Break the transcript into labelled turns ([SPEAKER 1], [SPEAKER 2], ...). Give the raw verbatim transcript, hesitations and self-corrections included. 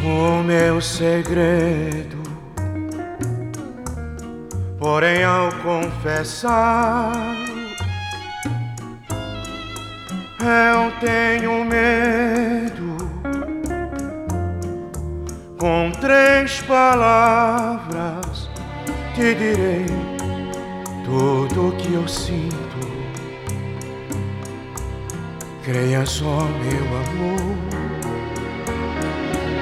[SPEAKER 1] o meu segredo. Porém, ao confessar, eu tenho medo. Com três palavras te direi tudo o que eu sinto. Creia só, meu amor,